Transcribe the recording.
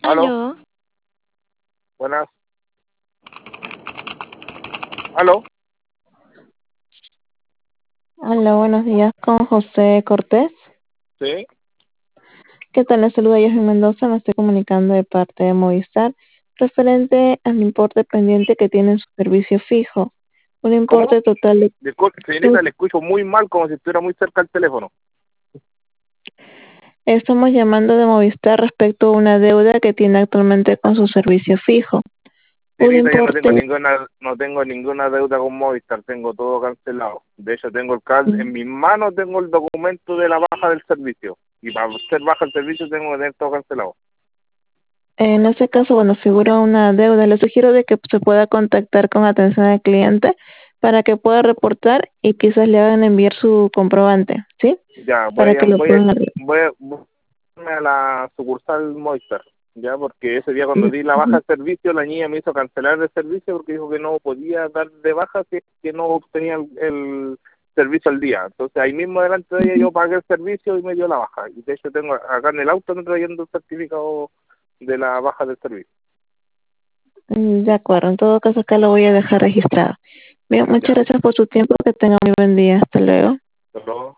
Aló, Aló, buenas. Aló, aló, buenos días con José Cortés. sí. ¿Qué tal? Les saluda Yasmin Mendoza, me estoy comunicando de parte de Movistar referente al importe pendiente que tiene en su servicio fijo. Un ¿Cómo? importe total de... Disculpe, señorita, le escucho muy mal, como si estuviera muy cerca del teléfono. Estamos llamando de Movistar respecto a una deuda que tiene actualmente con su servicio fijo. Un Señorita, yo importe... no tengo ninguna deuda con Movistar, tengo todo cancelado. De hecho, tengo en mis manos tengo el documento de la baja del servicio. Y para ser baja el servicio tengo que tener todo cancelado. En ese caso, bueno, figura una deuda. Le sugiero de que se pueda contactar con atención al cliente para que pueda reportar y quizás le hagan enviar su comprobante, ¿sí? Ya, Para que lo puedan arreglar. voy a la sucursal Movistar, ya, porque ese día cuando di la baja del servicio, la niña me hizo cancelar el servicio porque dijo que no podía dar de baja si es que no obtenía el servicio al día. Entonces ahí mismo delante de ella yo pagué el servicio y me dio la baja. Y de hecho tengo acá en el auto me trayendo el certificado de la baja del servicio. De acuerdo, en todo caso acá lo voy a dejar registrado. Bien, muchas Ya, gracias por su tiempo, que tenga muy buen día. Hasta luego. pero